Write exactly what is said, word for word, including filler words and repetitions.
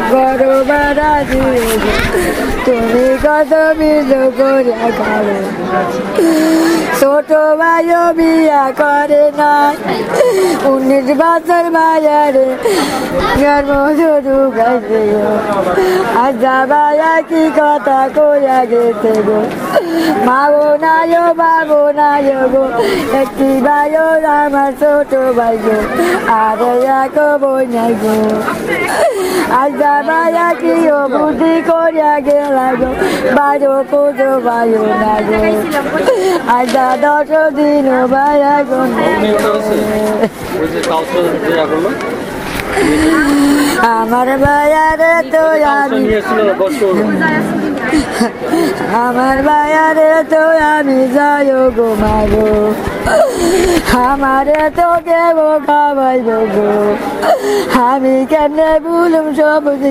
বড় বাড়া দিয়ে তুমি কত বিল করিয়া খাবে ছোট ভাইও বিয়া করে নাই উনিশ বছর মায়ারে জন্ম শুরু গেছে গো আজা ভাইয়া কি কথা কইয়া গেছে গো মাও নাই বাবু নাই গো একটি ভাইও আমার ছোট ভাই গো আর এক বই নাই গো আজা ভাইয়া কি ও বুদ্ধি করিয়া গেলা গো বারো পুজো ভাইও না গো আজা দশ দিন ভাইয়া গো আমার ভাইয়ারে তো আমি আমার ভাইয়ারে তো আমি যাই গো মাগো আমারে তো কেউ খাওয়াইব গো আমি কেমনে বলুম সব